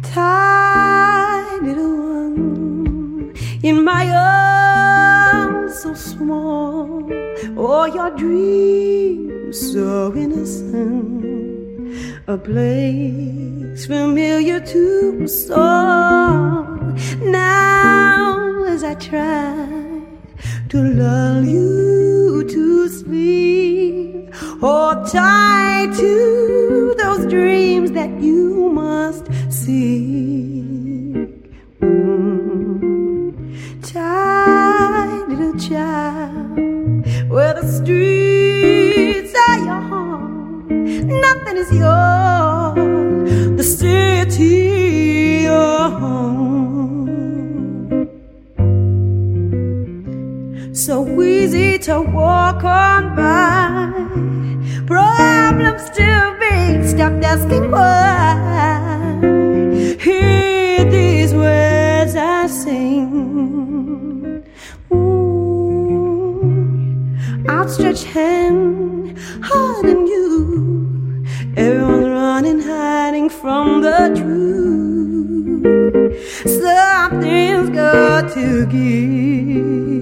Tight little one in my arms so small, oh, your dreams so innocent, a place familiar to us all. Now as I try to lull you to sleep, hold tight to those dreams that you must seek. Tight little child, where the streets are your home, nothing is yours, the city your home. So easy to walk on by, problems too big, stop asking why. Hear these words I sing. Outstretched hand, holding you. Everyone's running, hiding from the truth. Something's got to give.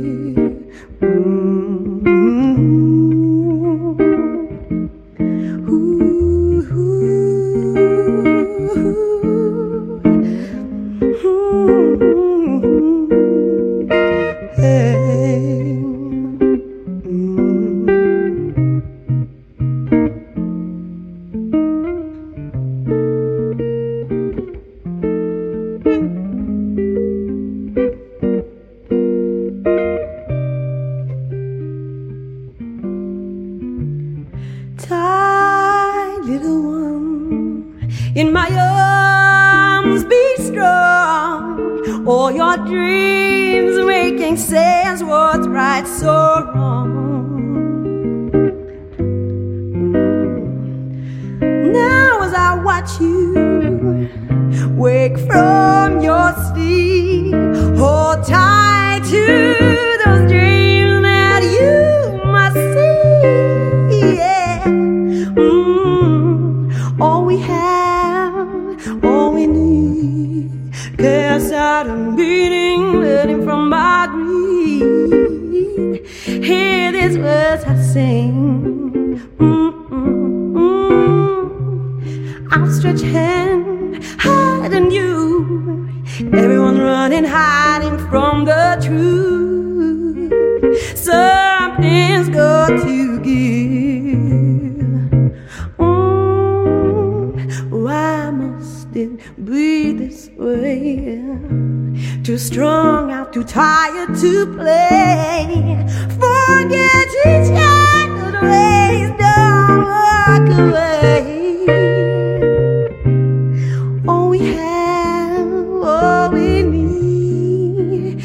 Tight little one in my arms, be strong. All your dreams making sense, what's right, so wrong. Now as I watch you wake from your sleep, hold tight to those dreams that you must see. Yeah. All we have, all we need, cast out a beating, learning from our greed. Hear these words I sing. Outstretched hand, hiding you. Everyone running, hiding from the truth. Something's got to give. Why must it be this way? Too strong out, too tired to play. Forget each other's ways, don't walk away. All we have, all we need,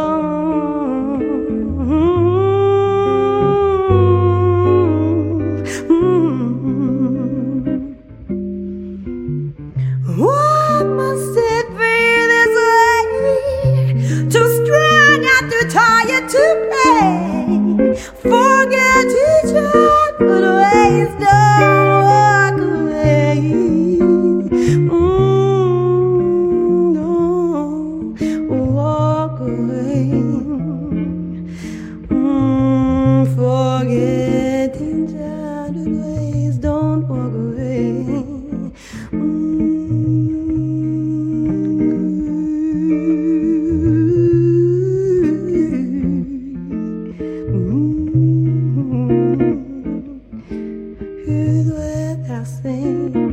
Why must it be this way? Too strong out, too tired to play. Forget each other's ways, don't walk away. Don't walk away. Forget each other's ways, don't walk away. Here's what I sing.